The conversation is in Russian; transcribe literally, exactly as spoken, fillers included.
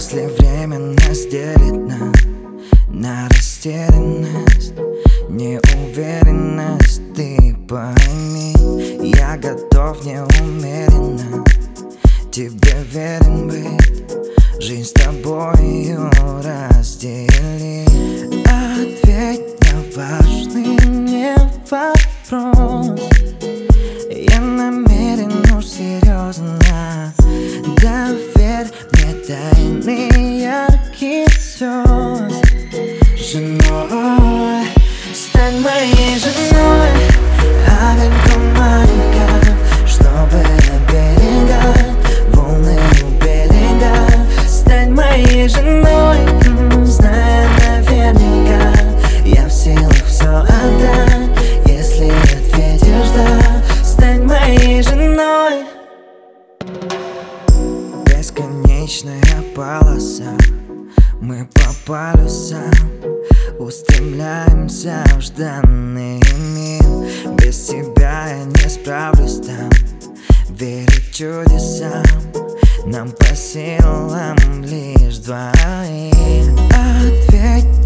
Если время нас делит на, на растерянность, неуверенность, ты пойми, я готов неумеренно тебе верен быть, жизнь с тобою раздели. Ответь на важный мне вопрос, я намерен уж серьезно. Доверь мне тайны ярких звезд. Женой, стань моей женой, огоньком маленьким, чтобы оберегать волны у берега. Стань моей женой, зная наверняка, я в силах все отдать, если ответишь да. Стань моей женой. Бесконечная полоса, мы по полюсам устремляемся в жданный мир. Без тебя я не справлюсь там, верить чудесам нам по силам лишь двоим. Ответь